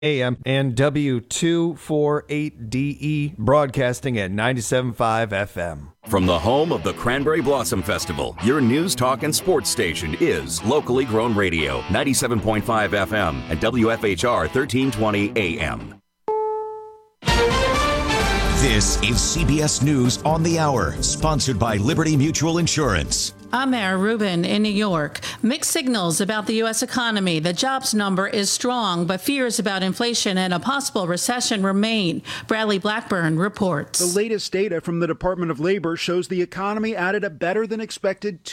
AM and W248DE broadcasting at 97.5 FM. From the home of the Cranberry Blossom Festival, your news, talk, and sports station is locally grown radio, 97.5 FM and WFHR 1320 AM. This is CBS News on the Hour, sponsored by Liberty Mutual Insurance. I'm Mara Rubin in New York. Mixed signals about the U.S. economy. The jobs number is strong, but fears about inflation and a possible recession remain. Bradley Blackburn reports. The latest data from the Department of Labor shows the economy added a better than expected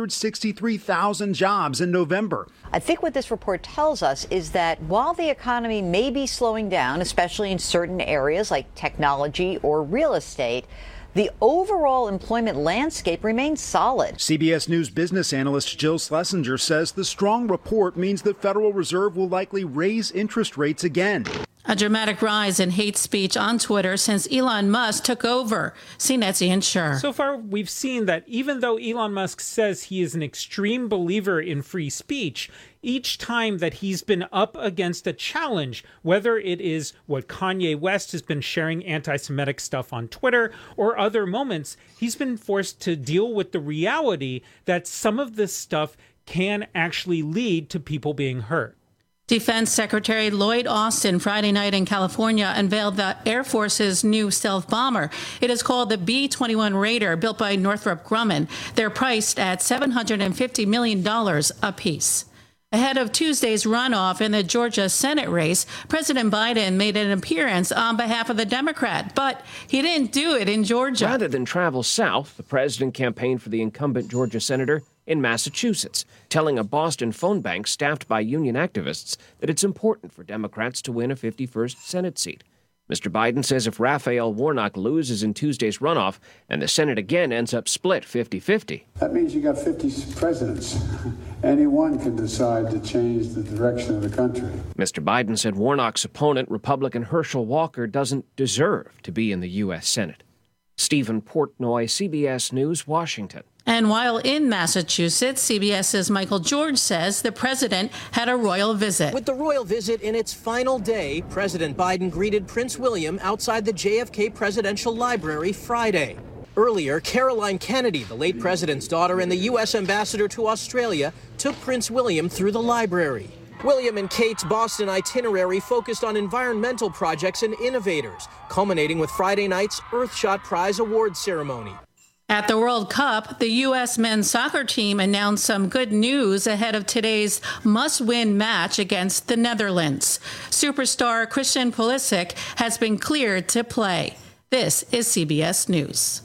263,000 jobs in November. I think what this report tells us is that while the economy may be slowing down, especially in certain areas like technology or real estate, the overall employment landscape remains solid. CBS News business analyst Jill Schlesinger says the strong report means the Federal Reserve will likely raise interest rates again. A dramatic rise in hate speech on Twitter since Elon Musk took over. CNET's Ian Scher. So far, we've seen that even though Elon Musk says he is an extreme believer in free speech, each time that he's been up against a challenge, whether it is what Kanye West has been sharing anti-Semitic stuff on Twitter or other moments, he's been forced to deal with the reality that some of this stuff can actually lead to people being hurt. Defense Secretary Lloyd Austin Friday night in California unveiled the Air Force's new stealth bomber. It is called the B-21 Raider, built by Northrop Grumman. They're priced at $750 million apiece. Ahead of Tuesday's runoff in the Georgia Senate race, President Biden made an appearance on behalf of the Democrat, but he didn't do it in Georgia. Rather than travel south, the president campaigned for the incumbent Georgia senator in Massachusetts, telling a Boston phone bank staffed by union activists that it's important for Democrats to win a 51st Senate seat. Mr. Biden says if Raphael Warnock loses in Tuesday's runoff and the Senate again ends up split 50-50. That means you got 50 presidents. Anyone can decide to change the direction of the country. Mr. Biden said Warnock's opponent, Republican Herschel Walker, doesn't deserve to be in the U.S. Senate. Stephen Portnoy, CBS News, Washington. And while in Massachusetts, CBS's Michael George says the president had a royal visit. With the royal visit in its final day, President Biden greeted Prince William outside the JFK Presidential Library Friday. Earlier, Caroline Kennedy, the late president's daughter and the U.S. ambassador to Australia, took Prince William through the library. William and Kate's Boston itinerary focused on environmental projects and innovators, culminating with Friday night's Earthshot Prize award ceremony. At the World Cup, the U.S. men's soccer team announced some good news ahead of today's must-win match against the Netherlands. Superstar Christian Pulisic has been cleared to play. This is CBS News.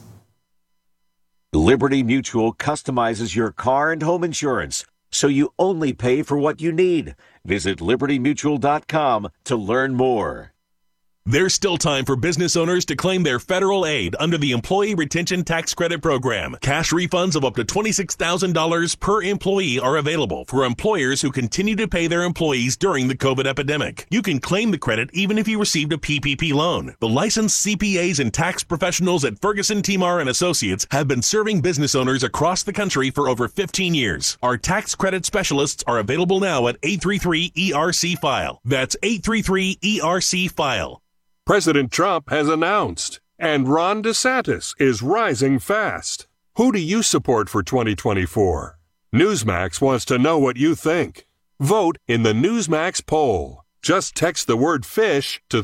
Liberty Mutual customizes your car and home insurance, so you only pay for what you need. Visit libertymutual.com to learn more. There's still time for business owners to claim their federal aid under the Employee Retention Tax Credit Program. Cash refunds of up to $26,000 per employee are available for employers who continue to pay their employees during the COVID epidemic. You can claim the credit even if you received a PPP loan. The licensed CPAs and tax professionals at Ferguson, Timar & Associates have been serving business owners across the country for over 15 years. Our tax credit specialists are available now at 833-ERC-FILE. That's 833-ERC-FILE. President Trump has announced, and Ron DeSantis is rising fast. Who do you support for 2024? Newsmax wants to know what you think. Vote in the Newsmax poll. Just text the word FISH to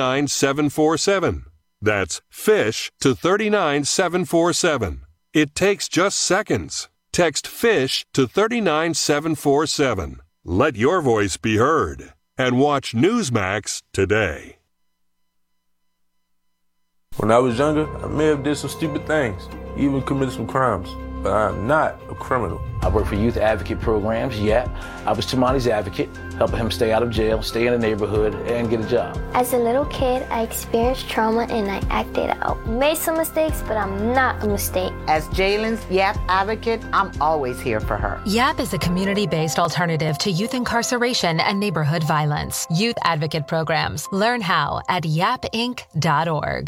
39747. That's FISH to 39747. It takes just seconds. Text FISH to 39747. Let your voice be heard. And watch Newsmax today. When I was younger, I may have did some stupid things, even committed some crimes, but I'm not a criminal. I work for youth advocate programs, YAP. I was Tamani's advocate, helping him stay out of jail, stay in the neighborhood, and get a job. As a little kid, I experienced trauma and I acted out. Made some mistakes, but I'm not a mistake. As Jalen's YAP advocate, I'm always here for her. YAP is a community-based alternative to youth incarceration and neighborhood violence. Youth advocate programs. Learn how at yapinc.org.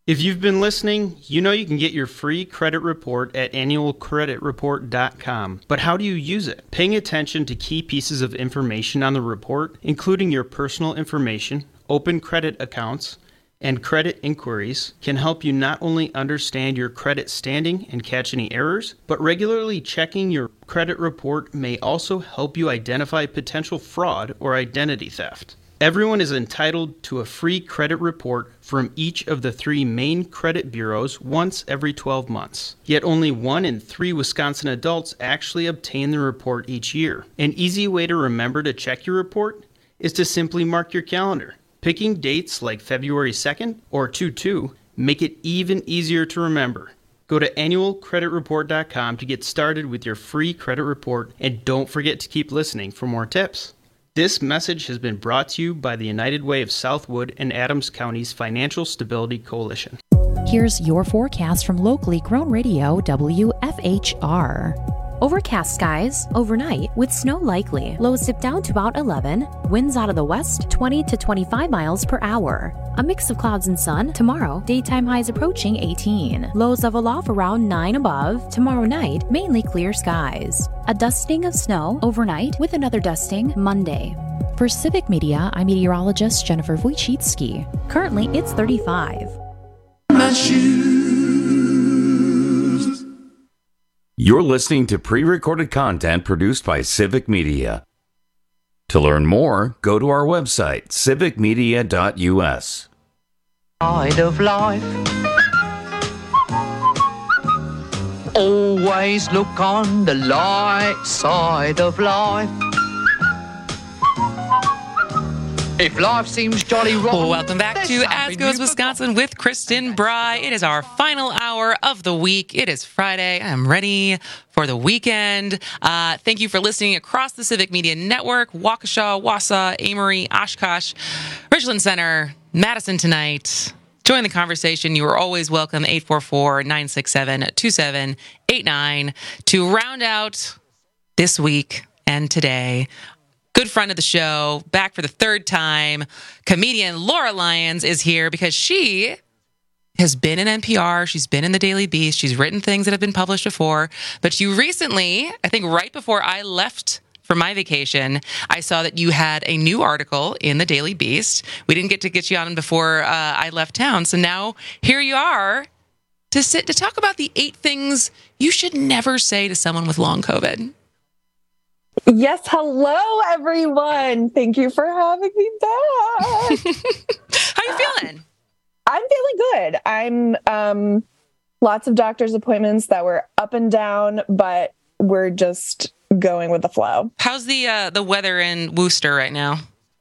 If you've been listening, you know you can get your free credit report at annualcreditreport.com. But how do you use it? Paying attention to key pieces of information on the report, including your personal information, open credit accounts, and credit inquiries, can help you not only understand your credit standing and catch any errors, but regularly checking your credit report may also help you identify potential fraud or identity theft. Everyone is entitled to a free credit report from each of the 3 main credit bureaus once every 12 months. Yet only 1 in 3 Wisconsin adults actually obtain the report each year. An easy way to remember to check your report is to simply mark your calendar. Picking dates like February 2nd or 2/2 make it even easier to remember. Go to annualcreditreport.com to get started with your free credit report, and don't forget to keep listening for more tips. This message has been brought to you by the United Way of Southwood and Adams County's Financial Stability Coalition. Here's your forecast from locally grown radio WFHR. Overcast skies overnight with snow likely. Lows dip down to about 11. Winds out of the west 20 to 25 miles per hour. A mix of clouds and sun. Tomorrow, daytime highs approaching 18. Lows level off around 9 above. Tomorrow night, mainly clear skies. A dusting of snow overnight with another dusting Monday. For Civic Media, I'm meteorologist Jennifer Wojcicki. Currently, it's 35. You're listening to pre-recorded content produced by Civic Media. To learn more, go to our website, civicmedia.us. Side of life. Always look on the light side of life. If life seems jolly rotten. Welcome back to As Goes Wisconsin with Kristen Bry. It is our final hour of the week. It is Friday. I am ready for the weekend. Thank you for listening across the Civic Media Network. Waukesha, Wausau, Amory, Oshkosh, Richland Center, Madison tonight. Join the conversation. You are always welcome. 844-967-2789 to round out this week and today. Good friend of the show, back for the 3rd time, comedian Laura Lyons is here because she has been in NPR. She's been in the Daily Beast. She's written things that have been published before. But you recently, I think right before I left for my vacation, I saw that you had a new article in the Daily Beast. We didn't get to get you on before I left town. So now here you are to talk about the 8 things you should never say to someone with long COVID. Yes, hello everyone. Thank you for having me back. How you feeling? I'm feeling good. I'm lots of doctor's appointments that were up and down, but we're just going with the flow. How's the weather in Worcester right now?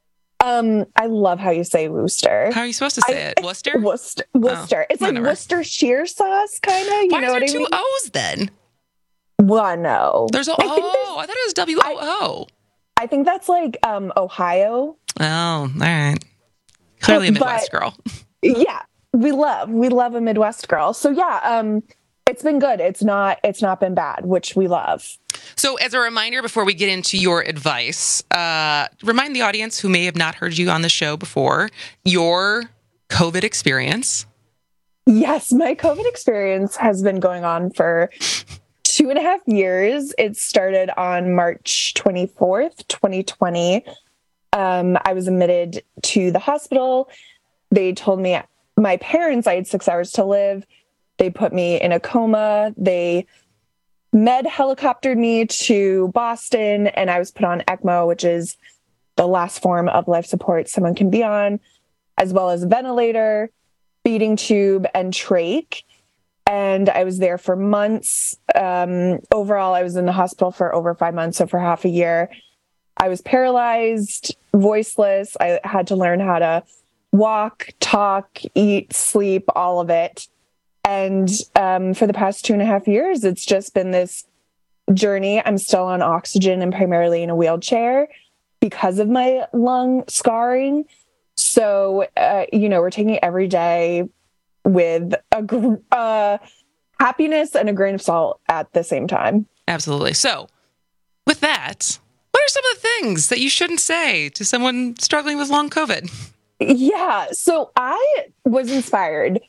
I love how you say Worcester. How are you supposed to say it? Worcester? Worcester. Oh, it's like Worcestershire sauce, kind of. You know what I mean? Why are there 2 O's then? Well, no. There's I thought it was WOO. I think that's like Ohio. Oh, all right. Clearly a Midwest girl. Yeah, we love a Midwest girl. So yeah, it's been good. It's not been bad, which we love. So as a reminder, before we get into your advice, remind the audience who may have not heard you on the show before, your COVID experience. Yes, my COVID experience has been going on for 2.5 years. It started on March 24th, 2020. I was admitted to the hospital. They told me, my parents, I had 6 hours to live. They put me in a coma. They med helicoptered me to Boston, and I was put on ECMO, which is the last form of life support someone can be on, as well as a ventilator, feeding tube, and trach. And I was there for months. Overall, I was in the hospital for over 5 months, so for half a year. I was paralyzed, voiceless. I had to learn how to walk, talk, eat, sleep, all of it. And for the past 2.5 years, it's just been this journey. I'm still on oxygen and primarily in a wheelchair because of my lung scarring. So, we're taking it every day with a happiness and a grain of salt at the same time. Absolutely. So with that, what are some of the things that you shouldn't say to someone struggling with long COVID? Yeah. So I was inspired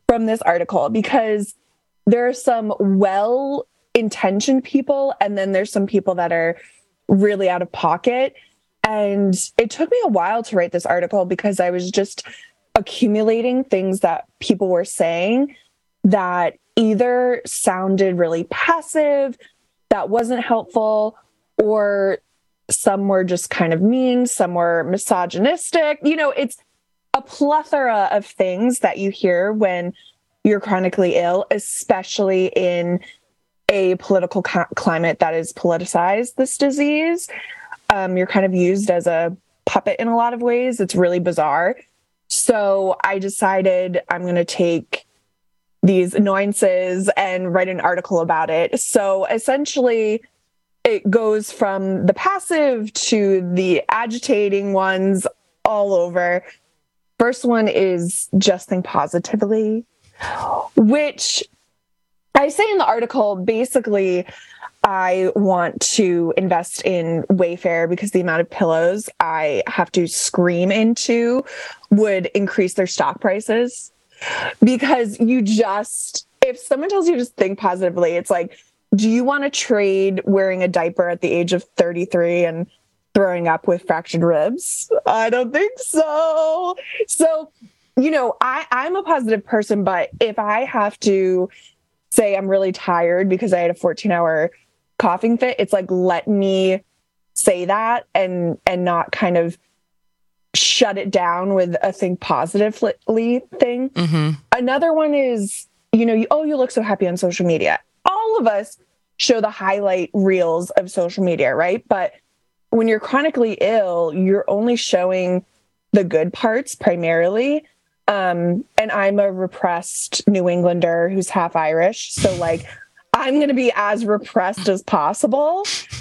from this article, because there are some well-intentioned people, and then there's some people that are really out of pocket. And it took me a while to write this article because I was just accumulating things that people were saying that either sounded really passive, that wasn't helpful, or some were just kind of mean, some were misogynistic. You know, it's a plethora of things that you hear when you're chronically ill, especially in a political climate that is politicized, this disease. You're kind of used as a puppet in a lot of ways. It's really bizarre. So I decided I'm going to take these annoyances and write an article about it. So essentially, it goes from the passive to the agitating ones all over. First one is just think positively, which I say in the article, basically, I want to invest in Wayfair because the amount of pillows I have to scream into would increase their stock prices. Because if someone tells you to think positively, it's like, do you want to trade wearing a diaper at the age of 33 and throwing up with fractured ribs? I don't think so. So, you know, I'm a positive person, but if I have to say I'm really tired because I had a 14-hour coughing fit, it's like, let me say that and not kind of shut it down with a think positively thing. Mm-hmm. Another one is, you look so happy on social media. All of us show the highlight reels of social media, right? But when you're chronically ill, you're only showing the good parts primarily. And I'm a repressed New Englander who's half Irish. So like, I'm going to be as repressed as possible.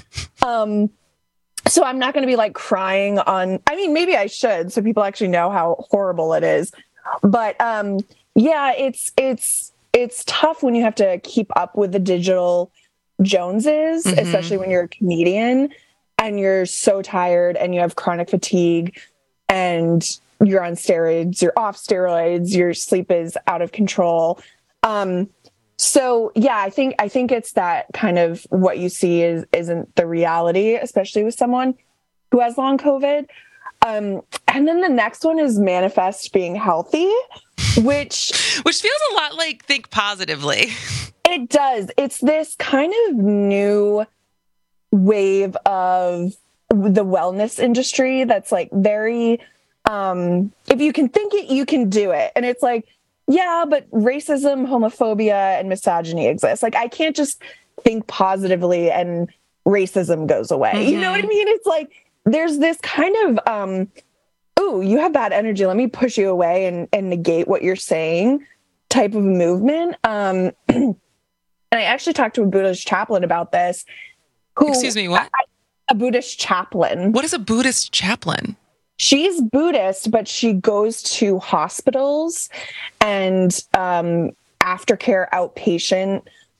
So I'm not going to be like crying maybe I should, so people actually know how horrible it is. But yeah, it's tough when you have to keep up with the digital Joneses, mm-hmm. especially when you're a comedian and you're so tired and you have chronic fatigue and you're on steroids, you're off steroids, your sleep is out of control. So yeah, I think it's that kind of what you see isn't the reality, especially with someone who has long COVID. And then the next one is manifest being healthy, which feels a lot like think positively. It does. It's this kind of new wave of the wellness industry that's like very, if you can think it, you can do it. And it's like, yeah, but racism, homophobia, and misogyny exist. Like, I can't just think positively and racism goes away. Mm-hmm. You know what I mean? It's like, there's this kind of, you have bad energy, let me push you away and negate what you're saying type of movement. And I actually talked to a Buddhist chaplain about this. Excuse me, what? A Buddhist chaplain. What is a Buddhist chaplain? She's Buddhist, but she goes to hospitals and aftercare outpatient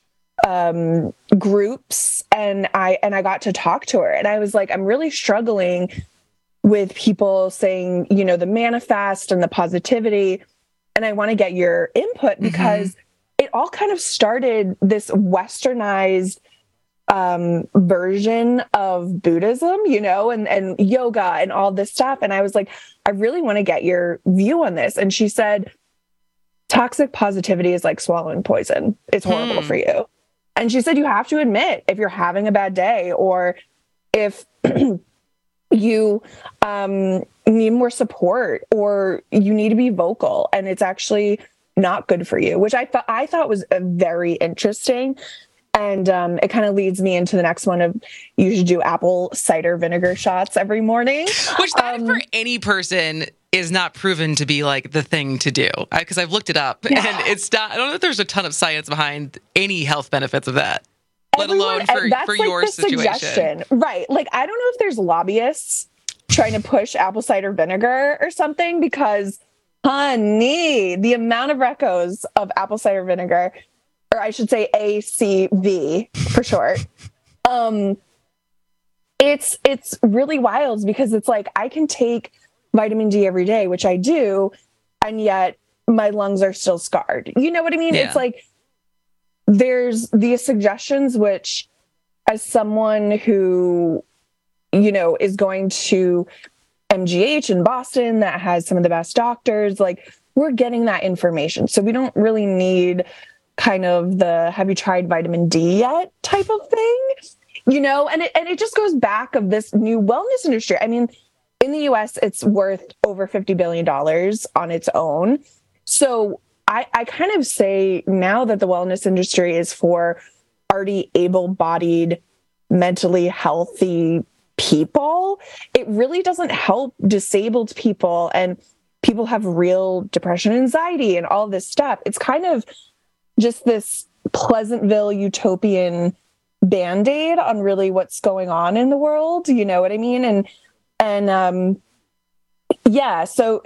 groups. And I got to talk to her and I was like, I'm really struggling with people saying, the manifest and the positivity. And I want to get your input because mm-hmm. it all kind of started this westernized version of Buddhism, and yoga and all this stuff. And I was like, I really want to get your view on this. And she said, toxic positivity is like swallowing poison. It's horrible for you. And she said, you have to admit if you're having a bad day or if you need more support or you need to be vocal and it's actually not good for you, which I thought was very interesting. And it kind of leads me into the next one of you should do apple cider vinegar shots every morning. Which that for any person is not proven to be like the thing to do. Because I've looked it up and it's not, I don't know if there's a ton of science behind any health benefits of that, let alone for like your situation. Suggestion. Right. Like, I don't know if there's lobbyists trying to push apple cider vinegar or something because, honey, the amount of recos of apple cider vinegar, or I should say ACV for short. It's really wild because it's like I can take vitamin D every day, which I do, and yet my lungs are still scarred. You know what I mean? Yeah. It's like there's these suggestions, which as someone who, you know, is going to MGH in Boston that has some of the best doctors, like we're getting that information. So we don't really need kind of the have you tried vitamin D yet type of thing, you know, and it just goes back of this new wellness industry. I mean, in the US, it's worth over $50 billion on its own. So I kind of say now that the wellness industry is for already able-bodied, mentally healthy people, it really doesn't help disabled people and people have real depression, anxiety, and all this stuff. It's kind of just this Pleasantville utopian Band-Aid on really what's going on in the world. You know what I mean? And yeah, so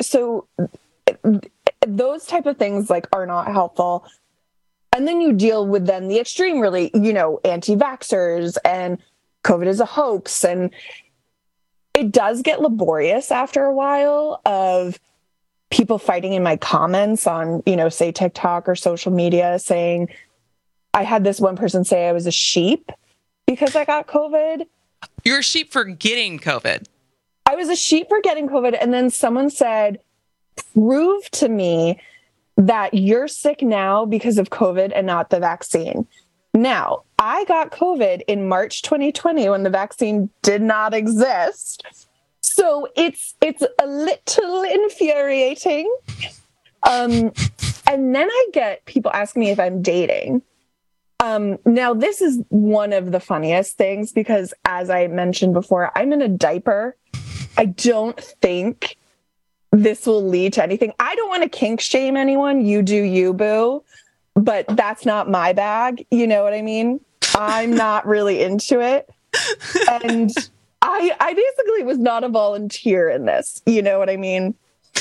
those type of things like are not helpful. And then you deal with then the extreme, really, you know, anti-vaxxers and COVID is a hoax. And it does get laborious after a while of people fighting in my comments on, you know, say TikTok or social media saying, I had this one person say I was a sheep because I got COVID. You're a sheep for getting COVID. I was a sheep for getting COVID. And then someone said, prove to me that you're sick now because of COVID and not the vaccine. Now, I got COVID in March 2020 when the vaccine did not exist. So it's a little infuriating. And then I get people asking me if I'm dating. Now, this is one of the funniest things because, as I mentioned before, I'm in a diaper. I don't think this will lead to anything. I don't want to kink shame anyone. You do you, boo. But that's not my bag. You know what I mean? I'm not really into it. And I basically was not a volunteer in this. You know what I mean?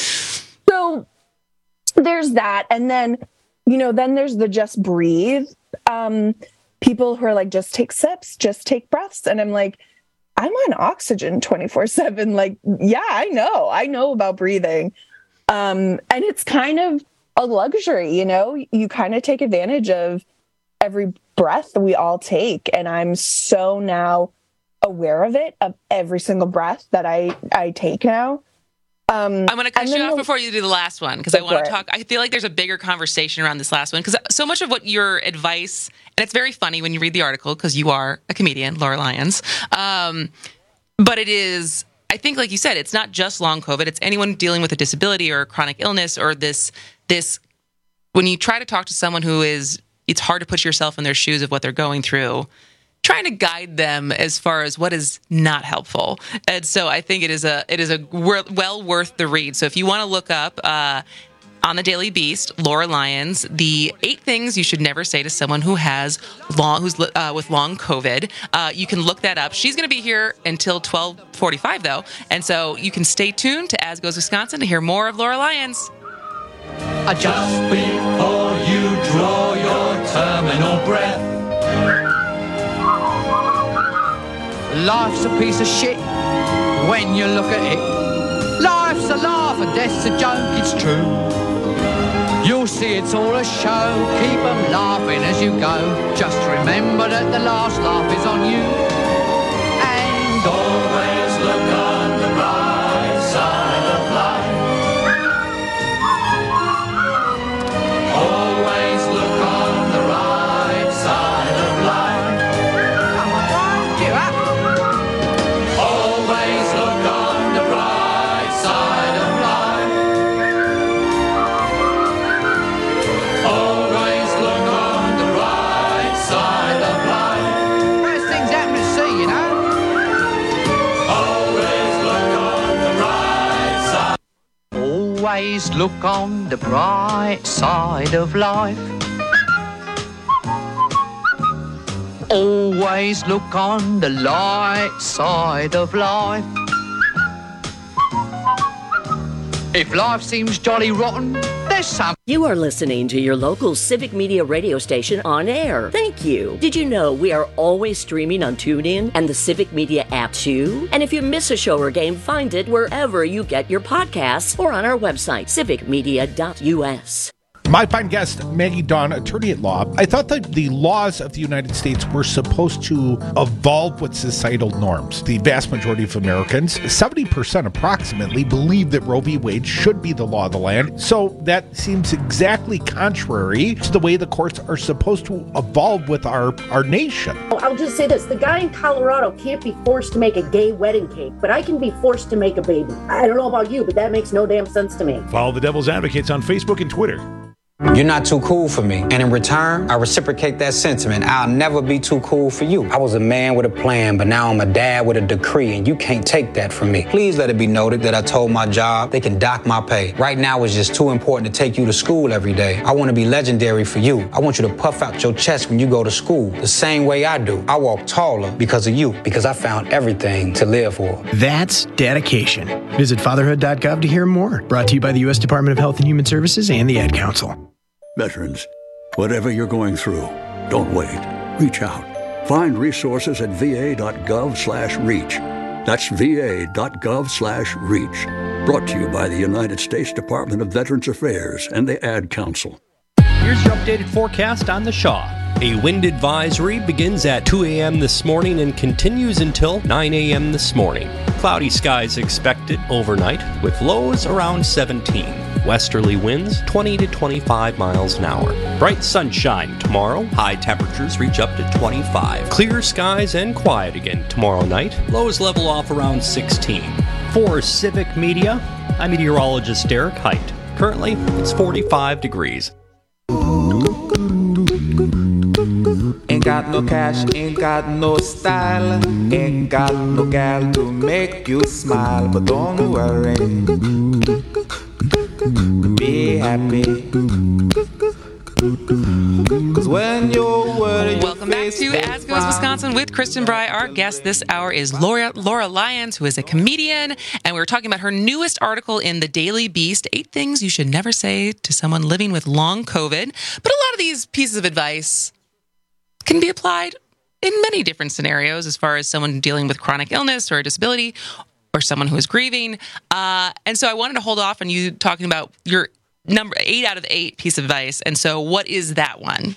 So there's that. And then, you know, then there's the just breathe. People who are like, just take sips, just take breaths. And I'm like, I'm on oxygen 24/7. Like, yeah, I know about breathing. And it's kind of a luxury, you know, you kind of take advantage of every breath that we all take. And I'm so now aware of it, of every single breath that I take now. I'm going to cut you off before you do the last one because I want to talk. I feel like there's a bigger conversation around this last one because so much of what your advice, and it's very funny when you read the article because you are a comedian, Laura Lyons. But it is, I think, like you said, it's not just long COVID. It's anyone dealing with a disability or a chronic illness or this. When you try to talk to someone who is, it's hard to put yourself in their shoes of what they're going through. Trying to guide them as far as what is not helpful. And so I think it is a well worth the read. So if you want to look up on the Daily Beast, Laura Lyons, the 8 things you should never say to someone who has with long COVID. You can look that up. She's going to be here until 12:45 though. And so you can stay tuned to As Goes Wisconsin to hear more of Laura Lyons. Just before you draw your terminal breath, life's a piece of shit when you look at it. Life's a laugh and death's a joke, it's true. You'll see it's all a show, keep them laughing as you go. Just remember that the last laugh is on you. And always look on the bright side of life. Always look on the right side of life. Come on, wind you up. Always look on the right side of life. Always look on the right side of life. First things happen to see, you know. Always look on the right side. Always look on the bright side of life. Always look on the light side of life. If life seems jolly rotten, there's some. You are listening to your local Civic Media radio station on air. Thank you. Did you know we are always streaming on TuneIn and the Civic Media app too? And if you miss a show or game, find it wherever you get your podcasts or on our website, civicmedia.us. My fine guest, Maggie Dawn, attorney at law. I thought that the laws of the United States were supposed to evolve with societal norms. The vast majority of Americans, 70% approximately, believe that Roe v. Wade should be the law of the land. So that seems exactly contrary to the way the courts are supposed to evolve with our nation. I'll just say this. The guy in Colorado can't be forced to make a gay wedding cake, but I can be forced to make a baby. I don't know about you, but that makes no damn sense to me. Follow the Devil's Advocates on Facebook and Twitter. You're not too cool for me. And in return, I reciprocate that sentiment. I'll never be too cool for you. I was a man with a plan, but now I'm a dad with a decree, and you can't take that from me. Please let it be noted that I told my job they can dock my pay. Right now, it's just too important to take you to school every day. I want to be legendary for you. I want you to puff out your chest when you go to school, the same way I do. I walk taller because of you, because I found everything to live for. That's dedication. Visit fatherhood.gov to hear more. Brought to you by the U.S. Department of Health and Human Services and the Ad Council. Veterans, whatever you're going through, don't wait. Reach out. Find resources at va.gov/reach. That's va.gov/reach. Brought to you by the United States Department of Veterans Affairs and the Ad Council. Here's your updated forecast on the Shaw. A wind advisory begins at 2 a.m. this morning and continues until 9 a.m. this morning. Cloudy skies expected overnight with lows around 17. Westerly winds 20 to 25 miles an hour. Bright sunshine tomorrow. High temperatures reach up to 25. Clear skies and quiet again tomorrow night. Lows level off around 16. For Civic Media, I'm meteorologist Derek Height. Currently, it's 45 degrees. Ain't got no cash, ain't got no style, ain't got no gal to make you smile, but don't worry, be happy. Welcome back to As Goes Wisconsin with Kristen Bry. Our guest this hour is Laura Lyons, who is a comedian, and we're talking about her newest article in the Daily Beast, 8 Things You Should Never Say to Someone Living with Long COVID. But a lot of these pieces of advice can be applied in many different scenarios, as far as someone dealing with chronic illness or a disability or someone who is grieving. And so I wanted to hold off on you talking about your number 8 out of 8 piece of advice. And so what is that one?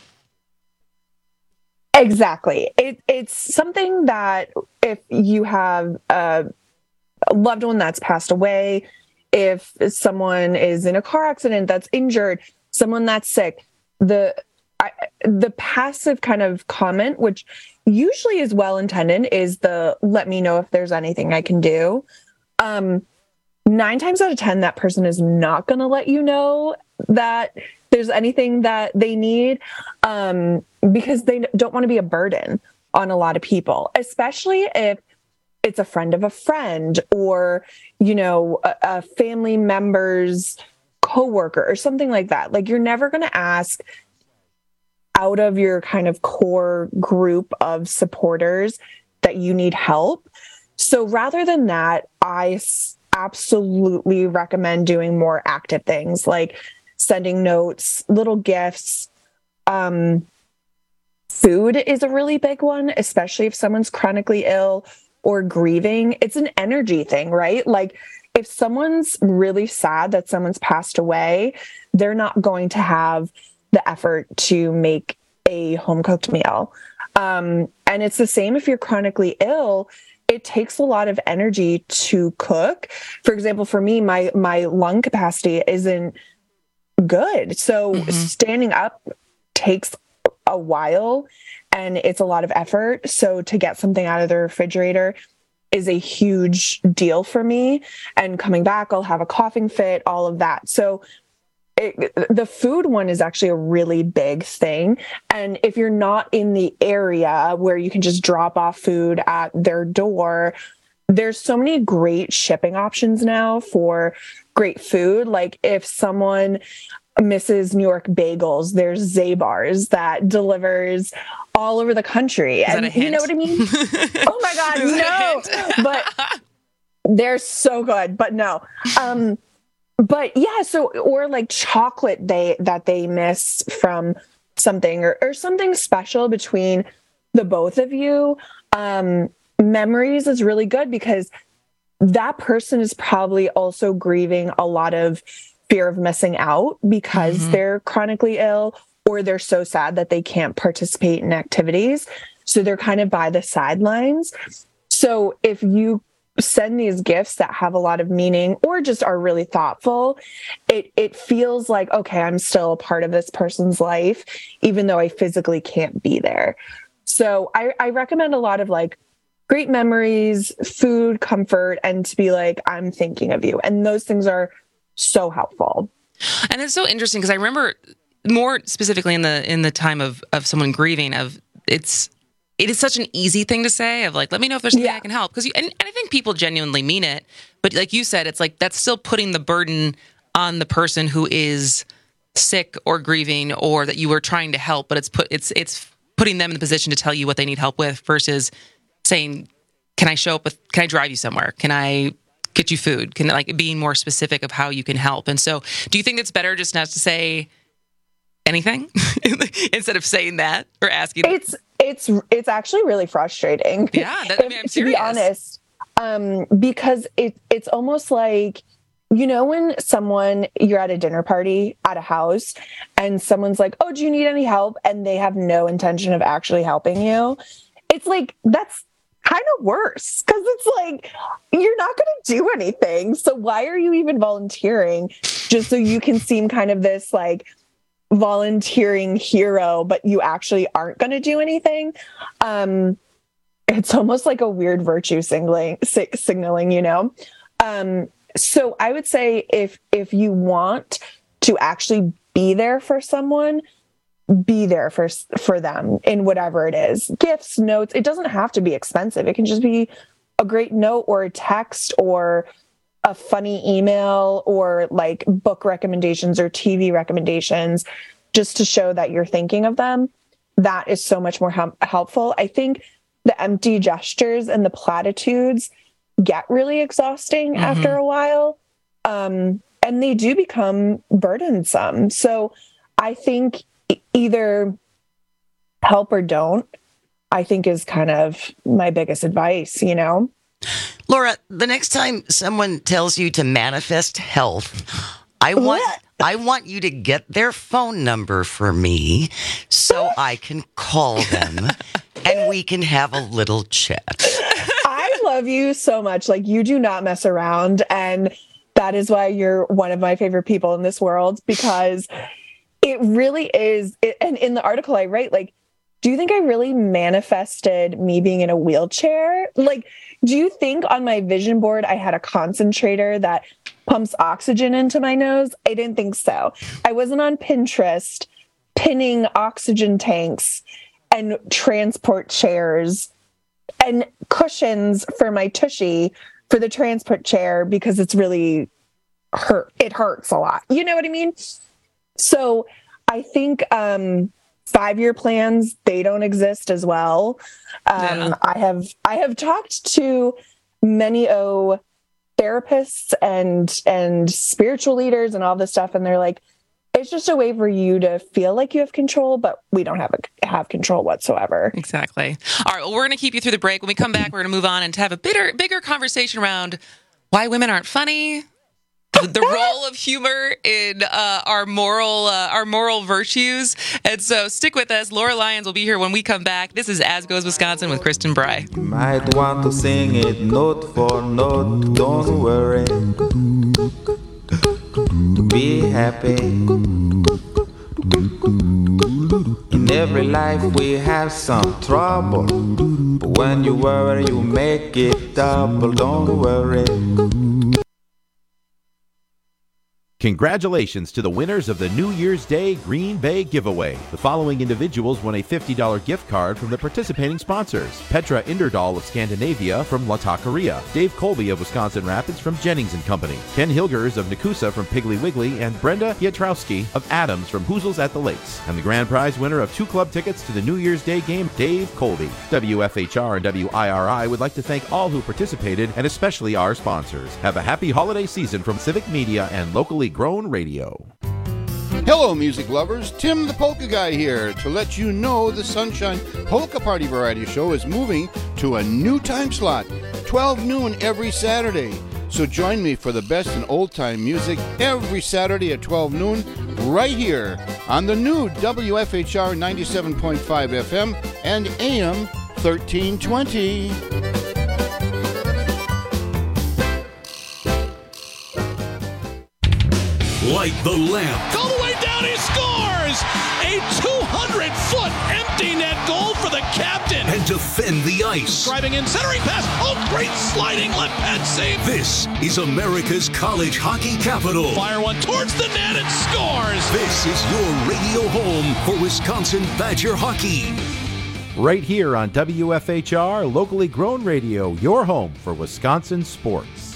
Exactly. It's something that if you have a loved one that's passed away, if someone is in a car accident that's injured, someone that's sick, the passive kind of comment, which usually is well-intended, is the let me know if there's anything I can do. 9 times out of 10, that person is not going to let you know that there's anything that they need, because they don't want to be a burden on a lot of people, especially if it's a friend of a friend or, a family member's coworker or something like that. Like, you're never going to ask out of your kind of core group of supporters that you need help. So rather than that, I absolutely recommend doing more active things like sending notes, little gifts. Food is a really big one, especially if someone's chronically ill or grieving. It's an energy thing, right? Like, if someone's really sad that someone's passed away, they're not going to have the effort to make a home-cooked meal. And it's the same if you're chronically ill. It takes a lot of energy to cook. For example, for me, my lung capacity isn't good. So standing up takes a while and it's a lot of effort. So to get something out of the refrigerator is a huge deal for me. And coming back, I'll have a coughing fit, all of that. So the food one is actually a really big thing. And if you're not in the area where you can just drop off food at their door, there's so many great shipping options now for great food. Like, if someone misses New York bagels, there's Zabar's that delivers all over the country. And you know what I mean? Oh my God, no. But they're so good, but no. But yeah, or like chocolate that they miss from something or something special between the both of you. Memories is really good because that person is probably also grieving a lot of fear of missing out because they're chronically ill, or they're so sad that they can't participate in activities. So they're kind of by the sidelines. So if you send these gifts that have a lot of meaning or just are really thoughtful, it feels like, okay, I'm still a part of this person's life, even though I physically can't be there. So I recommend a lot of like great memories, food, comfort, and to be like, I'm thinking of you. And those things are so helpful. And it's so interesting because I remember more specifically in the time of someone grieving, it is such an easy thing to say of like, let me know if there's something I can help. Because and I think people genuinely mean it. But like you said, it's like that's still putting the burden on the person who is sick or grieving or that you were trying to help. But it's putting them in the position to tell you what they need help with versus saying, can I drive you somewhere? Can I get you food? Can like being more specific of how you can help? And so do you think it's better just not to say anything instead of saying that or asking? It's actually really frustrating. Yeah, I'm serious. To be honest, because it's almost like, you know, when you're at a dinner party at a house and someone's like, oh, do you need any help? And they have no intention of actually helping you. It's like, that's kind of worse because it's like, you're not going to do anything. So why are you even volunteering? Just so you can seem kind of this like volunteering hero, but you actually aren't going to do anything. It's almost like a weird virtue signaling, you know? So I would say if you want to actually be there for someone, be there for them in whatever it is. Gifts, notes, it doesn't have to be expensive. It can just be a great note or a text or a funny email or like book recommendations or TV recommendations just to show that you're thinking of them. That is so much more helpful. I think the empty gestures and the platitudes get really exhausting after a while. And they do become burdensome. So I think either help or don't, I think is kind of my biggest advice, you know? Laura, the next time someone tells you to manifest health, I want you to get their phone number for me so I can call them and we can have a little chat. I love you so much. Like, you do not mess around. And that is why you're one of my favorite people in this world, because it really is. And in the article I write, like, do you think I really manifested me being in a wheelchair? Like, do you think on my vision board I had a concentrator that pumps oxygen into my nose? I didn't think so. I wasn't on Pinterest pinning oxygen tanks and transport chairs and cushions for my tushy for the transport chair because it's really it hurts a lot. You know what I mean? So I think 5-year plans, they don't exist as well. I have talked to many therapists and spiritual leaders and all this stuff, and they're like, it's just a way for you to feel like you have control, but we don't have control whatsoever. Exactly. All right, well, we're going to keep you through the break. When we come back, we're going to move on and to have a bigger conversation around why women aren't funny, the role of humor in our moral virtues. And so stick with us. Laura Lyons will be here when we come back. This is As Goes Wisconsin with Kristen Bry. You might want to sing it note for note. Don't worry. Be happy. In every life we have some trouble, but when you worry you make it double. Don't worry. Congratulations to the winners of the New Year's Day Green Bay giveaway. The following individuals won a $50 gift card from the participating sponsors. Petra Inderdahl of Scandinavia from La Taqueria, Dave Colby of Wisconsin Rapids from Jennings & Company, Ken Hilgers of Nakusa from Piggly Wiggly, and Brenda Pietrowski of Adams from Hoozles at the Lakes. And the grand prize winner of 2 club tickets to the New Year's Day game, Dave Colby. WFHR and WIRI would like to thank all who participated and especially our sponsors. Have a happy holiday season from Civic Media and locally grown radio. Hello, music lovers. Tim the Polka Guy here to let you know the Sunshine Polka Party Variety Show is moving to a new time slot, 12 noon every Saturday. So join me for the best in old-time music every Saturday at 12 noon right here on the new WFHR 97.5 FM and AM 1320. Light the lamp. All the way down, he scores! A 200-foot empty net goal for the captain. And defend the ice. Driving in, centering pass. Oh, great sliding left pad save. This is America's college hockey capital. Fire one towards the net and scores. This is your radio home for Wisconsin Badger hockey. Right here on WFHR, locally grown radio, your home for Wisconsin sports.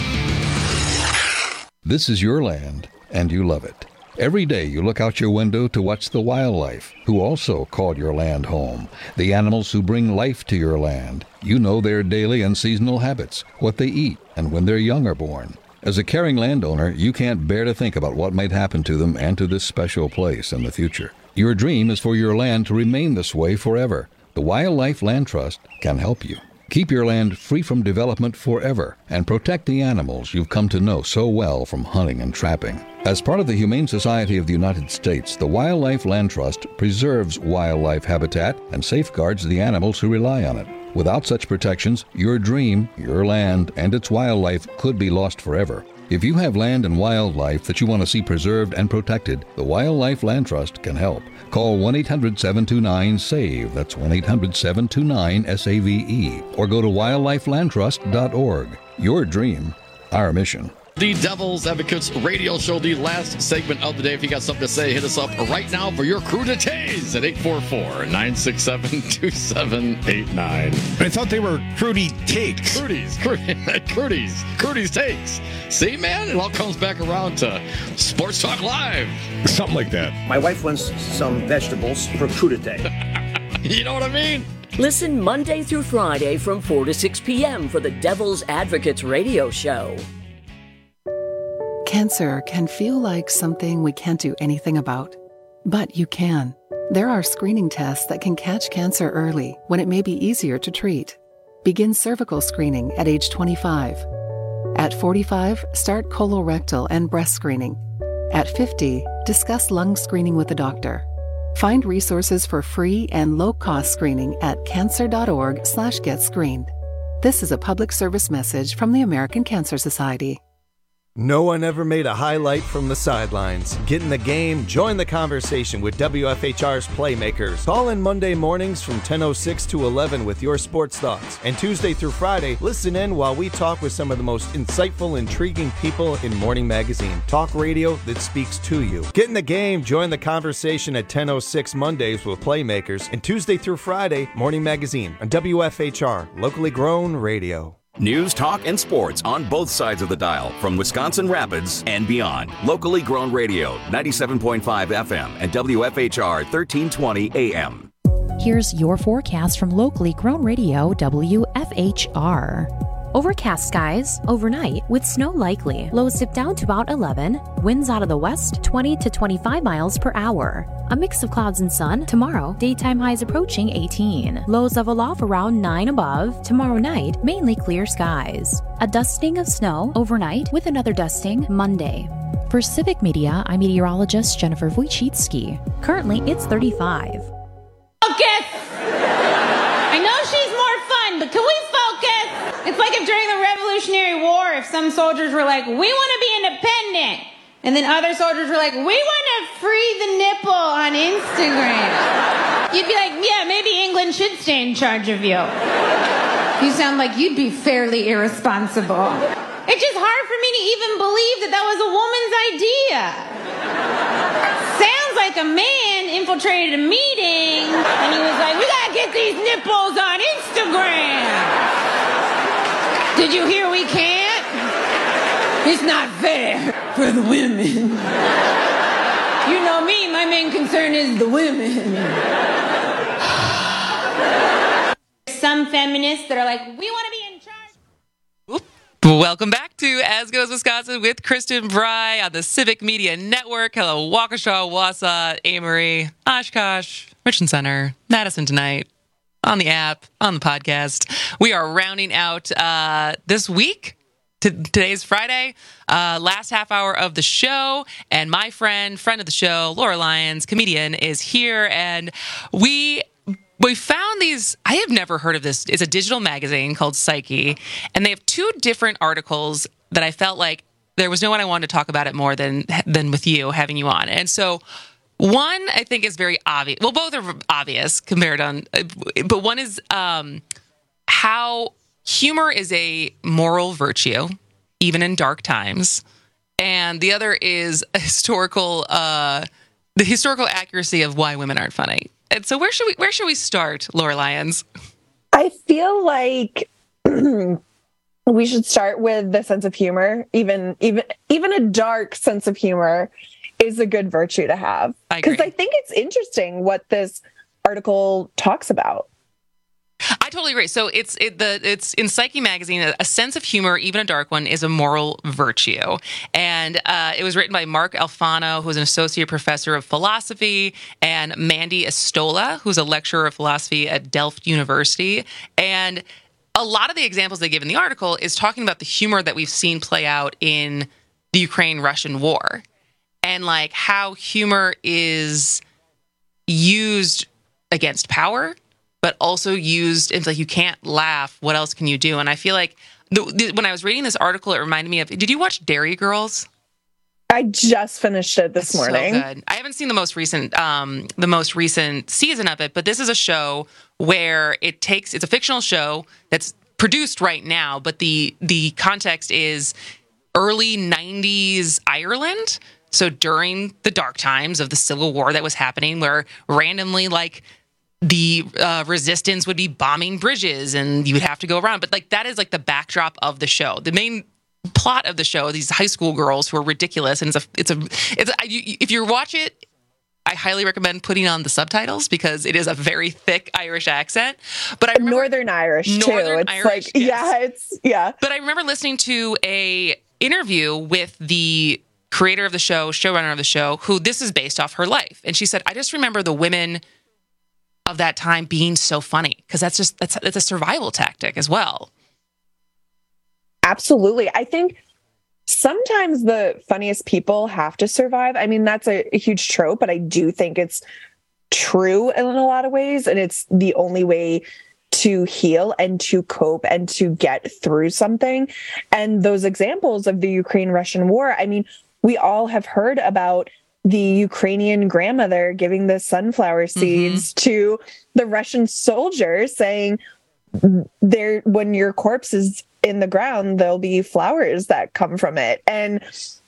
This is your land, and you love it. Every day you look out your window to watch the wildlife, who also call your land home. The animals who bring life to your land. You know their daily and seasonal habits, what they eat, and when their young are born. As a caring landowner, you can't bear to think about what might happen to them and to this special place in the future. Your dream is for your land to remain this way forever. The Wildlife Land Trust can help you. Keep your land free from development forever and protect the animals you've come to know so well from hunting and trapping. As part of the Humane Society of the United States, the Wildlife Land Trust preserves wildlife habitat and safeguards the animals who rely on it. Without such protections, your dream, your land, and its wildlife could be lost forever. If you have land and wildlife that you want to see preserved and protected, the Wildlife Land Trust can help. Call 1-800-729-SAVE, that's 1-800-729-SAVE, or go to wildlifelandtrust.org. Your dream, our mission. The Devil's Advocates radio show, the last segment of the day. If you got something to say, hit us up right now for your cruditays at 844-967-2789. I thought they were crudy takes. Crudy's takes. See, man, it all comes back around to Sports Talk Live. Something like that. My wife wants some vegetables for crudité. You know what I mean? Listen Monday through Friday from 4 to 6 p.m. for the Devil's Advocates radio show. Cancer can feel like something we can't do anything about, but you can. There are screening tests that can catch cancer early when it may be easier to treat. Begin cervical screening at age 25. At 45, start colorectal and breast screening. At 50, discuss lung screening with a doctor. Find resources for free and low-cost screening at cancer.org/getscreened. This is a public service message from the American Cancer Society. No one ever made a highlight from the sidelines. Get in the game, join the conversation with WFHR's Playmakers. Call in Monday mornings from 10:06 to 11 with your sports thoughts. And Tuesday through Friday, listen in while we talk with some of the most insightful, intriguing people in Morning Magazine. Talk radio that speaks to you. Get in the game, join the conversation at 10:06 Mondays with Playmakers. And Tuesday through Friday, Morning Magazine on WFHR, locally grown radio. News, talk, and sports on both sides of the dial from Wisconsin Rapids and beyond. Locally grown radio, 97.5 FM and WFHR 1320 AM. Here's your forecast from locally grown radio WFHR. Overcast skies overnight with snow likely. Lows dip down to about 11. Winds out of the west 20 to 25 miles per hour. A mix of clouds and sun. Tomorrow, daytime highs approaching 18. Lows level off around 9 above. Tomorrow night, mainly clear skies. A dusting of snow overnight with another dusting Monday. For Civic Media, I'm meteorologist Jennifer Wojcicki. Currently, it's 35. Focus! I know she's more fun, but can we focus? It's like if during the Revolutionary War, if some soldiers were like, we want to be independent. And then other soldiers were like, we want to free the nipple on Instagram. You'd be like, yeah, maybe England should stay in charge of you. You sound like you'd be fairly irresponsible. It's just hard for me to even believe that was a woman's idea. Sounds like a man infiltrated a meeting and he was like, we gotta get these nipples on Instagram. Did you hear we can't? It's not fair for the women. You know me, my main concern is the women. Some feminists that are like, we want to be in charge. Welcome back to As Goes Wisconsin with Kristen Bry on the Civic Media Network. Hello, Waukesha, Wausau, Amory, Oshkosh, Richland Center, Madison tonight, on the app, on the podcast. We are rounding out this week. Today's Friday, last half hour of the show, and my friend of the show, Laura Lyons, comedian, is here, and we found these. I have never heard of this. It's a digital magazine called Psyche, and they have two different articles that I felt like there was no one I wanted to talk about it more than with you, having you on. And so one I think is very obvious. Well, both are obvious compared on, but one is how humor is a moral virtue, even in dark times, and the other is a the historical accuracy of why women aren't funny. And so, where should we start, Laura Lyons? I feel like we should start with the sense of humor. Even a dark sense of humor is a good virtue to have, because I think it's interesting what this article talks about. I totally agree. So it's in Psyche magazine, a sense of humor, even a dark one, is a moral virtue. And it was written by Mark Alfano, who's an associate professor of philosophy, and Mandy Estola, who's a lecturer of philosophy at Delft University. And a lot of the examples they give in the article is talking about the humor that we've seen play out in the Ukraine-Russian war, and like how humor is used against power, but also used, it's like, you can't laugh, what else can you do? And I feel like when I was reading this article, it reminded me of, did you watch Dairy Girls? I just finished it this morning. So good. I haven't seen the most recent season of it, but this is a show where it's a fictional show that's produced right now, but the context is early 90s Ireland. So during the dark times of the Civil War that was happening, where randomly, like, the resistance would be bombing bridges and you would have to go around. But like, that is like the backdrop of the show. The main plot of the show, these high school girls who are ridiculous. And if you watch it, I highly recommend putting on the subtitles, because it is a very thick Irish accent. But I remember Northern Irish too. It's Irish, like, yes. yeah. But I remember listening to a interview with the creator of the show, showrunner of the show, who this is based off her life. And she said, I just remember the women of that time being so funny, because that's a survival tactic as well. Absolutely. I think sometimes the funniest people have to survive. I mean, that's a huge trope, but I do think it's true in a lot of ways, and it's the only way to heal and to cope and to get through something. And those examples of the Ukraine-Russian war, I mean, we all have heard about the Ukrainian grandmother giving the sunflower seeds to the Russian soldiers, saying, when your corpse is in the ground, there'll be flowers that come from it. And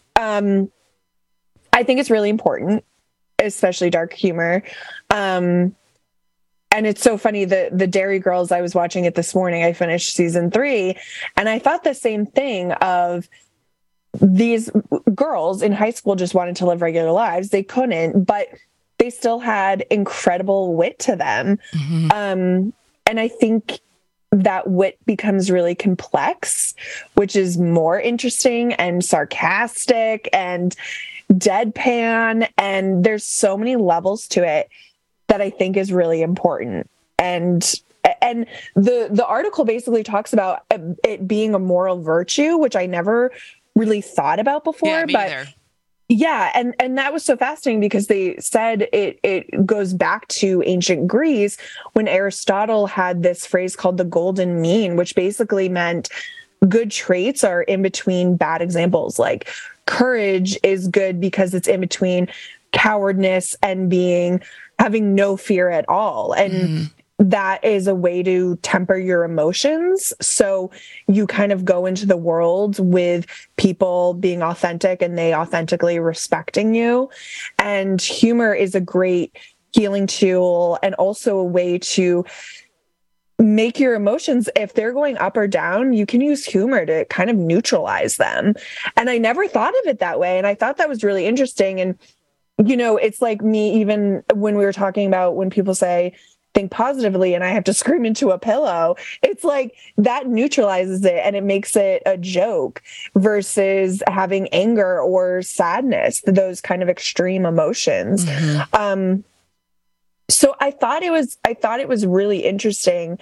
I think it's really important, especially dark humor. And it's so funny, the Dairy Girls, I was watching it this morning. I finished season 3, and I thought the same thing of, these girls in high school just wanted to live regular lives. They couldn't, but they still had incredible wit to them. And I think that wit becomes really complex, which is more interesting and sarcastic and deadpan. And there's so many levels to it that I think is really important. And the article basically talks about it being a moral virtue, which I never really thought about before. Yeah, me either. Yeah, and that was so fascinating, because they said it goes back to ancient Greece, when Aristotle had this phrase called the golden mean, which basically meant good traits are in between bad examples. Like courage is good because it's in between cowardness and having no fear at all. And that is a way to temper your emotions. So you kind of go into the world with people being authentic and they authentically respecting you. And humor is a great healing tool and also a way to make your emotions, if they're going up or down, you can use humor to kind of neutralize them. And I never thought of it that way. And I thought that was really interesting. And, you know, it's like me, even when we were talking about when people say, think positively, and I have to scream into a pillow, it's like that neutralizes it and it makes it a joke versus having anger or sadness, those kind of extreme emotions. Mm-hmm. So I thought it was really interesting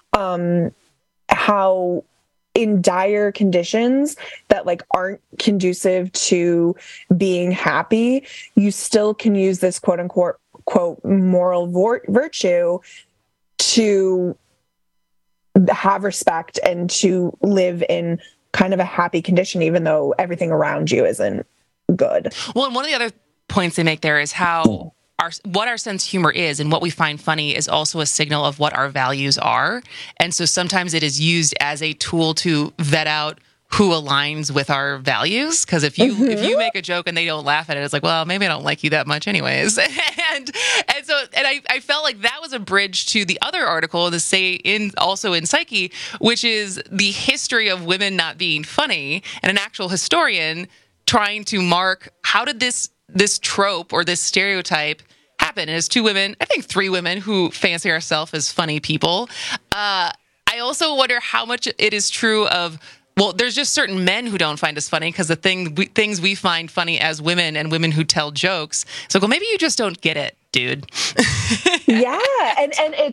how in dire conditions that like aren't conducive to being happy, you still can use this quote unquote moral virtue to have respect and to live in kind of a happy condition, even though everything around you isn't good. Well, and one of the other points they make there is how what our sense of humor is and what we find funny is also a signal of what our values are. And so sometimes it is used as a tool to vet out who aligns with our values. Because if you make a joke and they don't laugh at it, it's like, well, maybe I don't like you that much anyways. and I felt like that was a bridge to the other article, also in Psyche, which is the history of women not being funny, and an actual historian trying to mark how did this trope or this stereotype happen. And it's two women, I think three women, who fancy ourselves as funny people. I also wonder how much it is true of, well, there's just certain men who don't find us funny because the things we find funny as women and women who tell jokes. So, well, maybe you just don't get it, dude. Yeah. And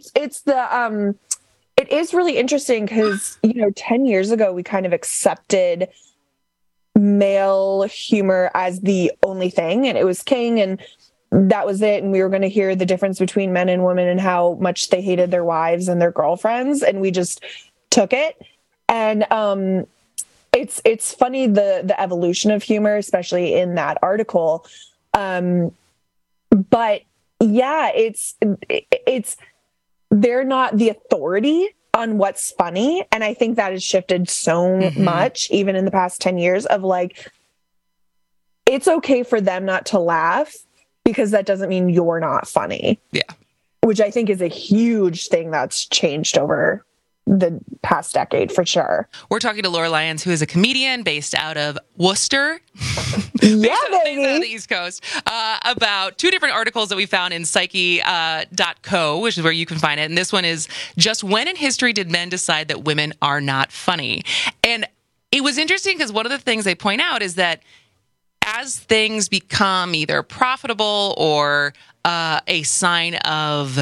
it is really interesting because, 10 years ago, we kind of accepted male humor as the only thing, and it was king, and that was it. And we were going to hear the difference between men and women and how much they hated their wives and their girlfriends, and we just took it. And it's funny the evolution of humor, especially in that article. But yeah, it's they're not the authority on what's funny. And I think that has shifted so much, even in the past 10 years, of like, it's okay for them not to laugh because that doesn't mean you're not funny. Yeah. Which I think is a huge thing that's changed over the past decade for sure. We're talking to Laura Lyons, who is a comedian based out of Worcester, baby, based out of the East Coast, about two different articles that we found in Psyche.co, which is where you can find it. And this one is just when in history did men decide that women are not funny? And it was interesting because one of the things they point out is that as things become either profitable or a sign of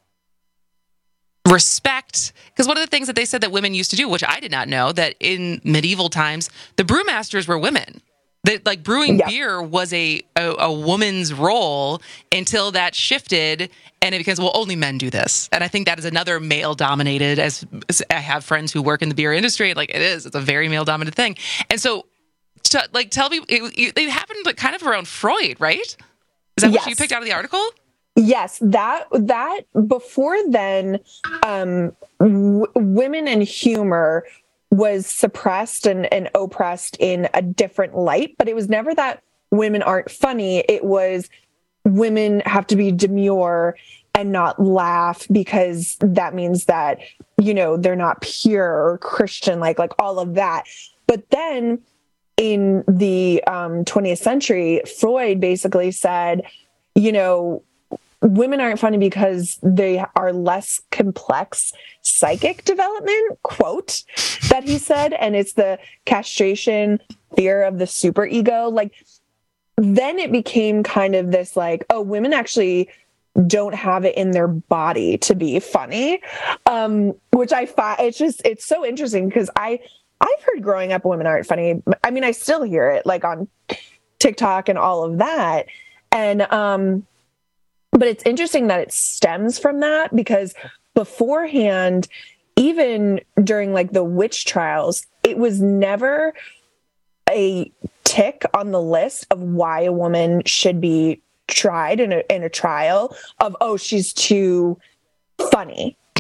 respect, because one of the things that they said that women used to do, which I did not know, that in medieval times, the brewmasters were women. That like brewing beer was a woman's role until that shifted, and it becomes, well, only men do this. And I think that is another male-dominated, as I have friends who work in the beer industry, like it's a very male-dominated thing. And so, tell me, it happened but kind of around Freud, right? Is that what you picked out of the article? Yes, that before then, women and humor was suppressed and oppressed in a different light, but it was never that women aren't funny. It was women have to be demure and not laugh because that means that, they're not pure or Christian, like all of that. But then in the 20th century, Freud basically said, women aren't funny because they are less complex psychic development, quote, that he said. And it's the castration fear of the superego. Like, then it became kind of this like, oh, women actually don't have it in their body to be funny. Which I find, it's so interesting because I've heard growing up women aren't funny. I mean, I still hear it like on TikTok and all of that. And, but it's interesting that it stems from that because beforehand, even during like the witch trials, it was never a tick on the list of why a woman should be tried in a trial of, oh, she's too funny.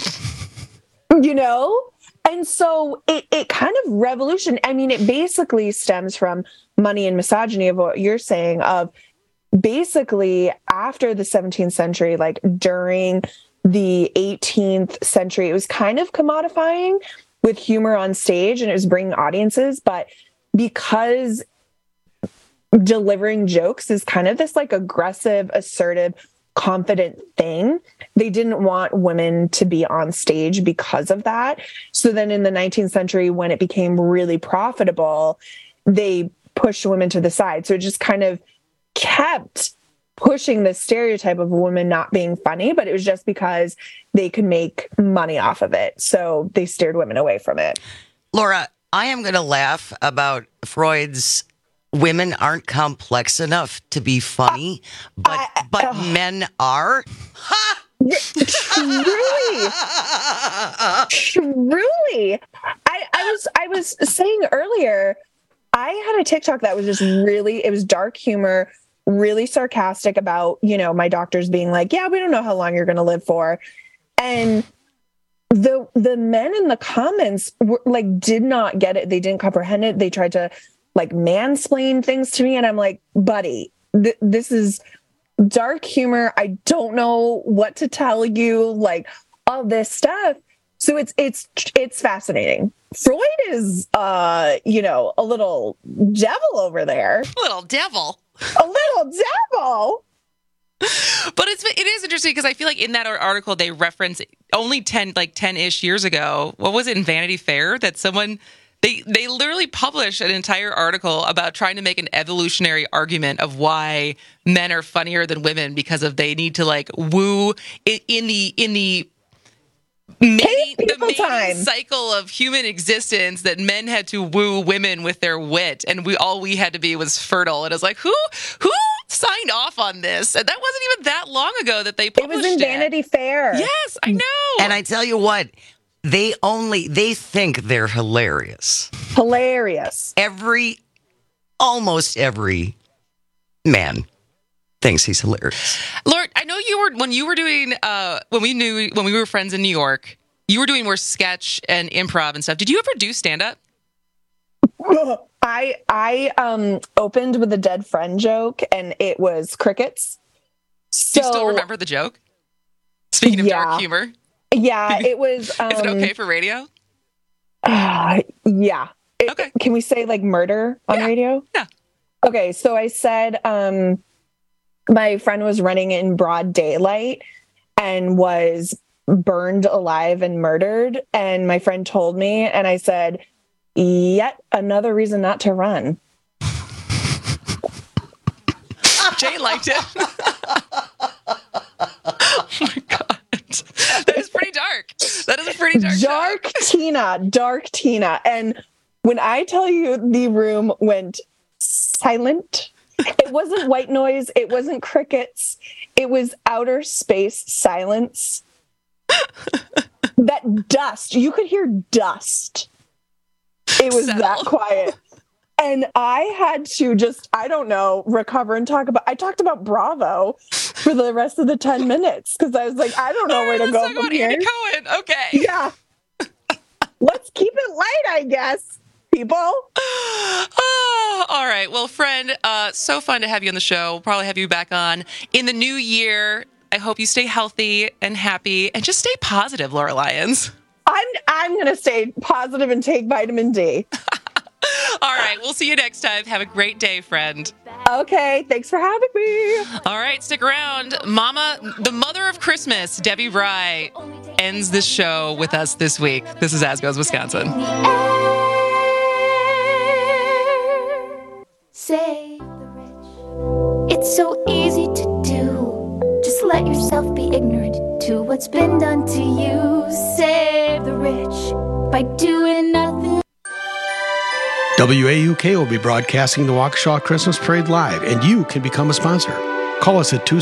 You know? And so it kind of revolution. I mean, it basically stems from money and misogyny of what you're saying of basically after the 17th century, like during the 18th century, it was kind of commodifying with humor on stage and it was bringing audiences. But because delivering jokes is kind of this like aggressive, assertive, confident thing, they didn't want women to be on stage because of that. So then in the 19th century, when it became really profitable, they pushed women to the side. So it just kind of kept pushing the stereotype of women not being funny, but it was just because they could make money off of it. So they steered women away from it. Laura, I am going to laugh about Freud's women aren't complex enough to be funny, but men are. Ha! Truly. I was saying earlier, I had a TikTok that was just really, it was dark humor, really sarcastic about, you know, my doctors being like, yeah, we don't know how long you're going to live for. And the men in the comments were like, did not get it. They didn't comprehend it. They tried to like mansplain things to me. And I'm like, buddy, this is dark humor. I don't know what to tell you, like all this stuff. So it's fascinating. Freud is, you know, a little devil over there. A little devil. A little devil. But it is interesting because I feel like in that article they reference only 10-ish years ago. What was it in Vanity Fair that someone they literally published an entire article about trying to make an evolutionary argument of why men are funnier than women because of they need to like woo in the main cycle of human existence that men had to woo women with their wit, and we had to be was fertile. And it's like who signed off on this? And that wasn't even that long ago that they published it. Was in Vanity Fair. Yes, I know. And I tell you what, they think they're hilarious. Hilarious. Almost every man thinks he's hilarious. Lord, I know you were when you were doing when we were friends in New York, you were doing more sketch and improv and stuff. Did you ever do stand up? I opened with a dead friend joke and it was crickets. So, do you still remember the joke? Speaking of dark humor. Yeah, it was Is it okay for radio? Yeah. Okay. Can we say like murder on radio? Yeah. Okay, so I said my friend was running in broad daylight and was burned alive and murdered. And my friend told me, and I said, yet another reason not to run. Jay liked it. Oh my God. That is pretty dark. That is a pretty dark Dark Tina. And when I tell you the room went silent, it wasn't white noise. It wasn't crickets. It was outer space silence. That dust. You could hear dust. It was that quiet. And I had to just, I don't know, recover and I talked about Bravo for the rest of the 10 minutes because I was like, I don't know where to go from here. Andy Cohen. Okay. Yeah. Let's keep it light, I guess, people. Oh, all right. Well, friend, so fun to have you on the show. We'll probably have you back on in the new year. I hope you stay healthy and happy and just stay positive, Laura Lyons. I'm going to stay positive and take vitamin D. All right. We'll see you next time. Have a great day, friend. Okay. Thanks for having me. All right. Stick around. Mama, the mother of Christmas, Debbie Bry, ends this show with us this week. This is As Goes Wisconsin. Save the rich. It's so easy to do. Just let yourself be ignorant to what's been done to you. Save the rich by doing nothing. WAUK will be broadcasting the Waukesha Christmas Parade live, and you can become a sponsor. Call us at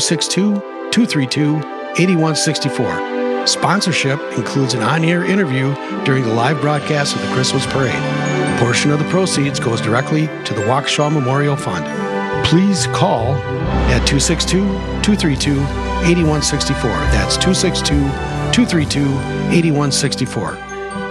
262-232-8164. Sponsorship includes an on-air interview during the live broadcast of the Christmas Parade. A portion of the proceeds goes directly to the Waukesha Memorial Fund. Please call at 262-232-8164. That's 262-232-8164. 8164.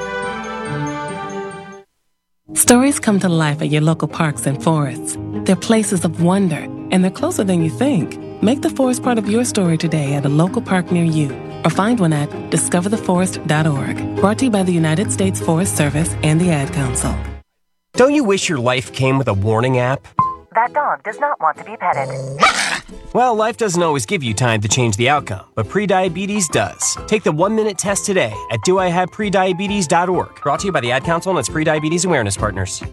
Stories come to life at your local parks and forests. They're places of wonder, and they're closer than you think. Make the forest part of your story today at a local park near you, or find one at discovertheforest.org. Brought to you by the United States Forest Service and the Ad Council. Don't you wish your life came with a warning app? That dog does not want to be petted. Well, life doesn't always give you time to change the outcome, but prediabetes does. Take the 1-minute test today at doihaveprediabetes.org. Brought to you by the Ad Council and its pre-diabetes awareness partners.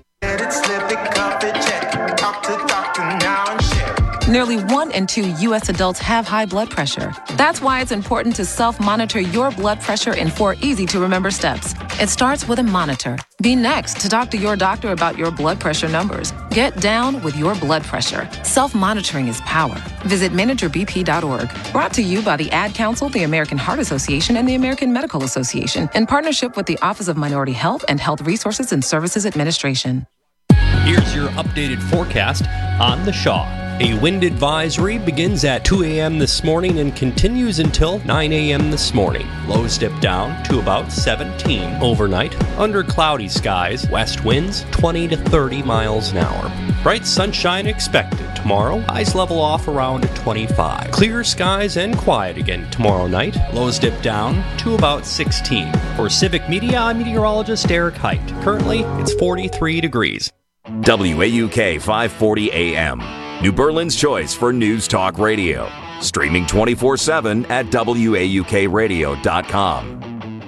Nearly 1 in 2 U.S. adults have high blood pressure. That's why it's important to self-monitor your blood pressure in 4 easy-to-remember steps. It starts with a monitor. Be next to talk to your doctor about your blood pressure numbers. Get down with your blood pressure. Self-monitoring is power. Visit managerbp.org. Brought to you by the Ad Council, the American Heart Association, and the American Medical Association, in partnership with the Office of Minority Health and Health Resources and Services Administration. Here's your updated forecast on the Shaw. A wind advisory begins at 2 a.m. this morning and continues until 9 a.m. this morning. Lows dip down to about 17 overnight. Under cloudy skies, west winds 20 to 30 miles an hour. Bright sunshine expected tomorrow. Highs level off around 25. Clear skies and quiet again tomorrow night. Lows dip down to about 16. For Civic Media, I'm meteorologist Eric Height. Currently, it's 43 degrees. WAUK 540 AM. New Berlin's choice for News Talk Radio. Streaming 24/7 at WAUKradio.com.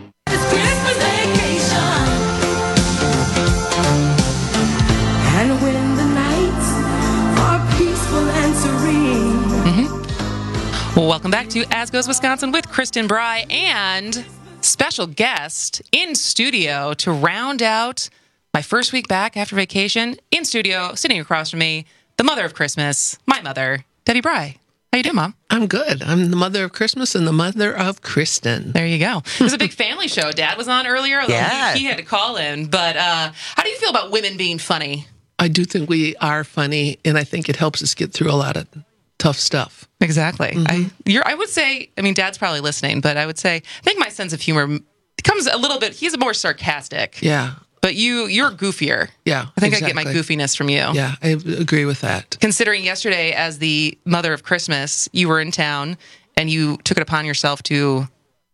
And when the nights are peaceful and serene. Well, welcome back to As Goes Wisconsin with Kristen Bry and special guest in studio to round out my first week back after vacation. In studio, sitting across from me, the mother of Christmas, my mother, Debbie Bry. How you doing, Mom? I'm good. I'm the mother of Christmas and the mother of Kristen. There you go. It was a big family show. Dad was on earlier, although he had to call in. But how do you feel about women being funny? I do think we are funny, and I think it helps us get through a lot of tough stuff. Exactly. Mm-hmm. I would say, I mean, Dad's probably listening, but I would say, I think my sense of humor comes a little bit, he's more sarcastic. Yeah. But you're goofier. Yeah, I think exactly. I get my goofiness from you. Yeah, I agree with that. Considering yesterday, as the mother of Christmas, you were in town and you took it upon yourself to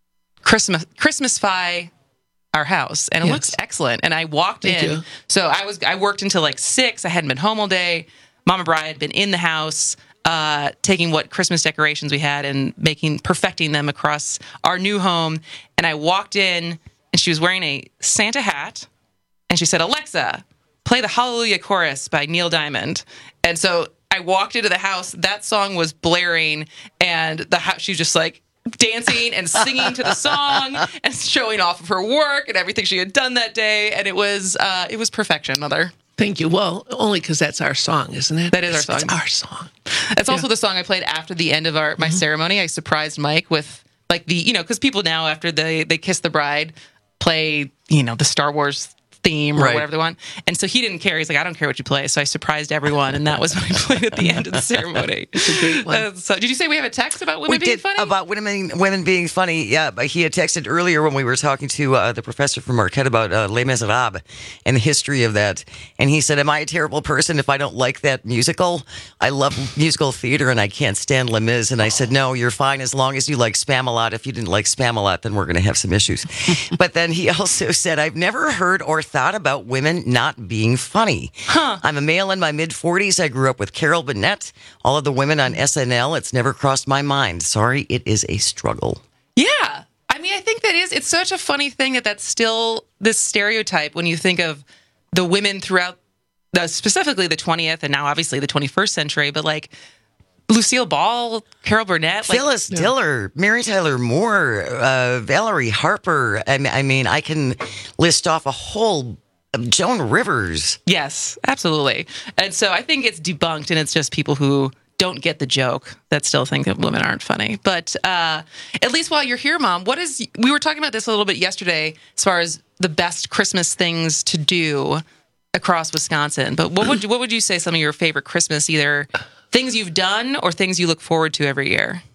Christmasify our house, and it looks excellent. And I walked in, so I worked until like 6. I hadn't been home all day. Mama Bri had been in the house, taking what Christmas decorations we had and perfecting them across our new home. And I walked in, and she was wearing a Santa hat. And she said, "Alexa, play the Hallelujah Chorus by Neil Diamond." And so I walked into the house. That song was blaring, and she was just like dancing and singing to the song and showing off of her work and everything she had done that day. And it was perfection, Mother. Thank you. Well, only because that's our song, isn't it? That is our song. It's our song. That's also the song I played after the end of my ceremony. I surprised Mike with like because people now after they kiss the bride play the Star Wars theme or whatever they want. And so he didn't care. He's like, "I don't care what you play." So I surprised everyone, and that was what I played at the end of the ceremony. It's a great one. So did you say we have a text about women being funny? About women being funny, yeah. But he had texted earlier when we were talking to the professor from Marquette about Les Miserables and the history of that. And he said, "Am I a terrible person if I don't like that musical? I love musical theater and I can't stand Les Mis." And I said, "No, you're fine as long as you like Spamalot. If you didn't like Spamalot, then we're going to have some issues." But then he also said, "I've never heard or thought about women not being funny. I'm a male in my mid-40s. I grew up with Carol Burnett, all of the women on SNL. It's never crossed my mind. Sorry, it is a struggle." Yeah. I mean, I think it's such a funny thing that's still this stereotype when you think of the women throughout specifically the 20th and now obviously the 21st century, but like Lucille Ball, Carol Burnett, Phyllis Diller, Mary Tyler Moore, Valerie Harper. I mean, I can list off a whole Joan Rivers. Yes, absolutely. And so I think it's debunked, and it's just people who don't get the joke that still think that women aren't funny. But at least while you're here, Mom, we were talking about this a little bit yesterday as far as the best Christmas things to do across Wisconsin. But what would you say some of your favorite Christmas, either things you've done or things you look forward to every year?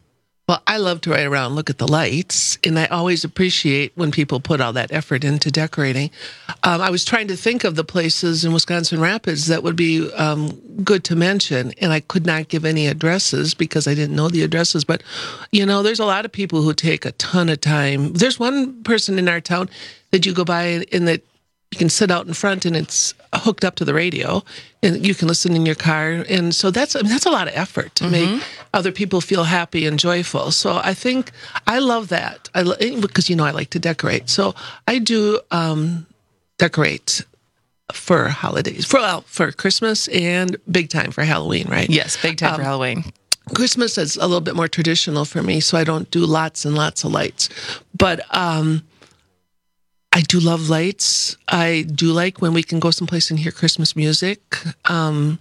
Well, I love to ride around and look at the lights, and I always appreciate when people put all that effort into decorating. I was trying to think of the places in Wisconsin Rapids that would be good to mention, and I could not give any addresses because I didn't know the addresses. But, there's a lot of people who take a ton of time. There's one person in our town that you go by and that you can sit out in front and it's hooked up to the radio and you can listen in your car. And so that's a lot of effort to make other people feel happy and joyful. So I think I love that because, I like to decorate. So I do decorate for holidays, for Christmas and big time for Halloween, right? Yes, big time for Halloween. Christmas is a little bit more traditional for me, so I don't do lots and lots of lights. But I do love lights. I do like when we can go someplace and hear Christmas music. I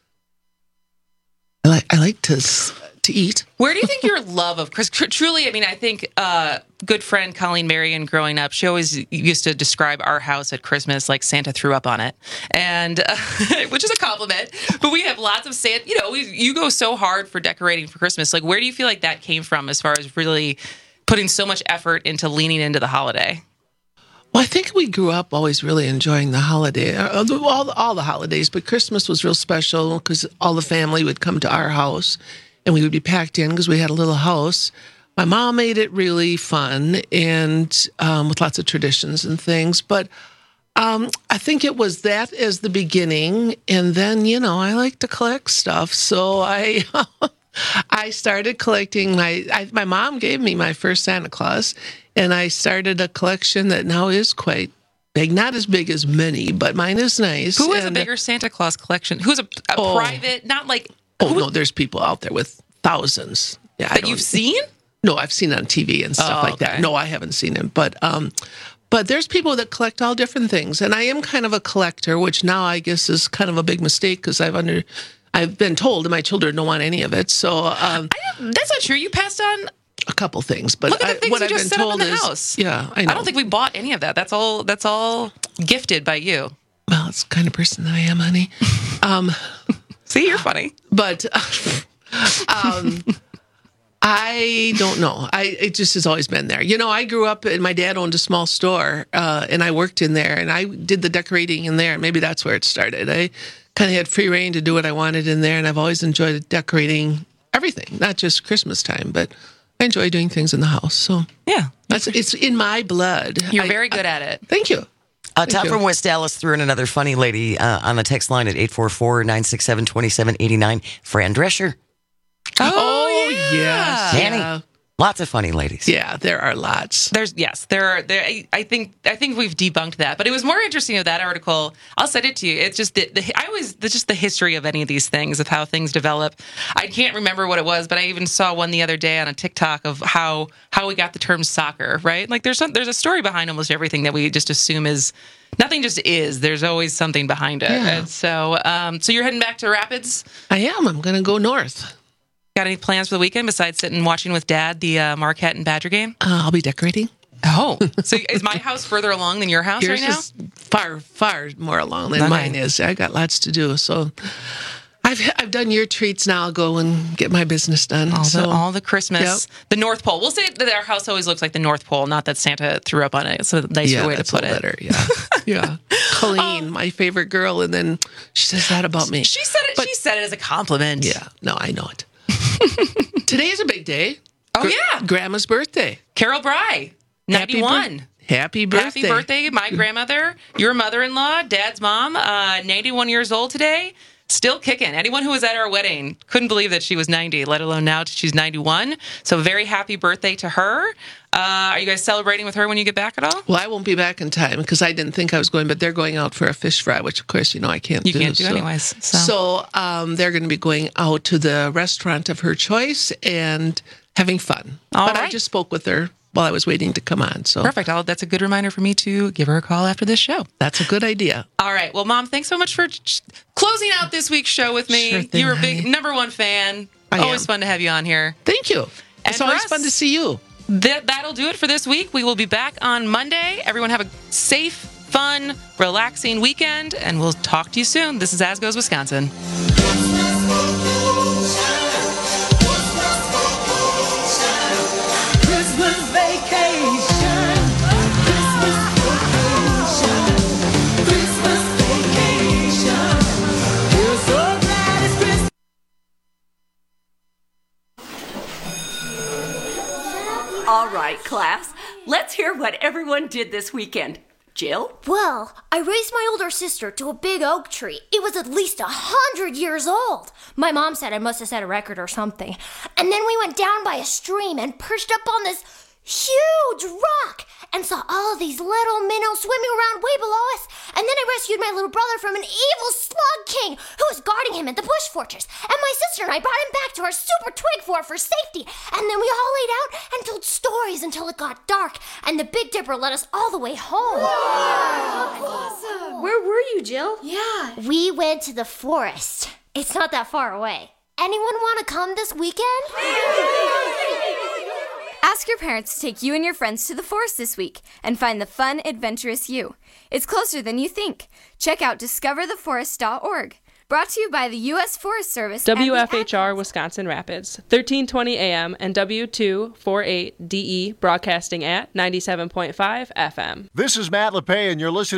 like to eat. Where do you think your love of Christmas? Truly, I think good friend Colleen Marion growing up, she always used to describe our house at Christmas like Santa threw up on it, and which is a compliment. But we have lots of Santa. You go so hard for decorating for Christmas. Like, where do you feel like that came from as far as really putting so much effort into leaning into the holiday? Well, I think we grew up always really enjoying the holiday, all the holidays, but Christmas was real special because all the family would come to our house and we would be packed in because we had a little house. My mom made it really fun and with lots of traditions and things, but I think it was that as the beginning, and then, I like to collect stuff, so I started collecting. My mom gave me my first Santa Claus, and I started a collection that now is quite big. Not as big as many, but mine is nice. Who has a bigger Santa Claus collection? Who's a private, not like... no, there's people out there with thousands. Yeah, that you've seen? No, I've seen it on TV and stuff like that. No, I haven't seen it. But there's people that collect all different things. And I am kind of a collector, which now I guess is kind of a big mistake because I've been told that my children don't want any of it. So that's not true. You passed on a couple things, but look at the things what you I've just been set up told in the is, house. Yeah, I know. I don't think we bought any of that. That's all gifted by you. Well, it's the kind of person that I am, honey. See, you're funny, but I don't know. It just has always been there. I grew up and my dad owned a small store, and I worked in there, and I did the decorating in there, and maybe that's where it started. I kind of had free reign to do what I wanted in there, and I've always enjoyed decorating everything, not just Christmas time, but I enjoy doing things in the house. So yeah, it's in my blood. You're very good at it. Thank you. Tom from West Dallas threw in another funny lady on the text line at 844-967-2789. Fran Drescher. Oh yes. Danny. Lots of funny ladies. Yeah, there are lots. There are. I think we've debunked that, but it was more interesting of that article. I'll send it to you. It's just just the history of any of these things, of how things develop. I can't remember what it was, but I even saw one the other day on a TikTok of how we got the term soccer. Right? Like there's a story behind almost everything that we just assume is. Nothing just is. There's always something behind it. Yeah. And so you're heading back to Rapids? I am. I'm going to go north. Got any plans for the weekend besides sitting and watching with Dad the Marquette and Badger game? I'll be decorating. Oh, so is my house further along than your house Yours right now? is far, far more along than mine is. I got lots to do. So I've done your treats. Now I'll go and get my business done. All the Christmas, the North Pole. We'll say that our house always looks like the North Pole, not that Santa threw up on it. It's a nicer way to put it. Better, yeah. Yeah. Colleen, my favorite girl, and then she says that about me. She said it. She said it as a compliment. Yeah. No, I know it. Today is a big day. Oh, yeah. Grandma's birthday. Carol Bry, 91. Happy birthday. Happy birthday, my grandmother, your mother-in-law, Dad's mom, 91 years old today. Still kicking. Anyone who was at our wedding couldn't believe that she was 90, let alone now she's 91. So very happy birthday to her. Are you guys celebrating with her when you get back at all? Well, I won't be back in time because I didn't think I was going, but they're going out for a fish fry, which, of course, I can't do. You can't do anyways. So they're going to be going out to the restaurant of her choice and having fun. But I just spoke with her while I was waiting to come on. So perfect. That's a good reminder for me to give her a call after this show. That's a good idea. All right. Well, Mom, thanks so much for closing out this week's show with me. Sure thing, You're a big #1 fan. Always fun to have you on here. Thank you. It's always fun to see you. That'll do it for this week. We will be back on Monday. Everyone have a safe, fun, relaxing weekend, and we'll talk to you soon. This is As Goes Wisconsin. Christmas, All right, class. Let's hear what everyone did this weekend. Jill? Well, I raised my older sister to a big oak tree. It was at least 100 years old. My mom said I must have set a record or something. And then we went down by a stream and perched up on this huge rock and saw all these little minnows swimming around way below us. And then I rescued my little brother from an evil slug king who was guarding him at the bush fortress. And my sister and I brought him back to our super twig fort for safety. And then we all laid out and told stories until it got dark. And the Big Dipper led us all the way home. Wow, awesome. Where were you, Jill? Yeah. We went to the forest. It's not that far away. Anyone want to come this weekend? Ask your parents to take you and your friends to the forest this week and find the fun, adventurous you. It's closer than you think. Check out discovertheforest.org. Brought to you by the U.S. Forest Service. WFHR Wisconsin Rapids, 1320 AM and W248DE broadcasting at 97.5 FM. This is Matt LePay, and you're listening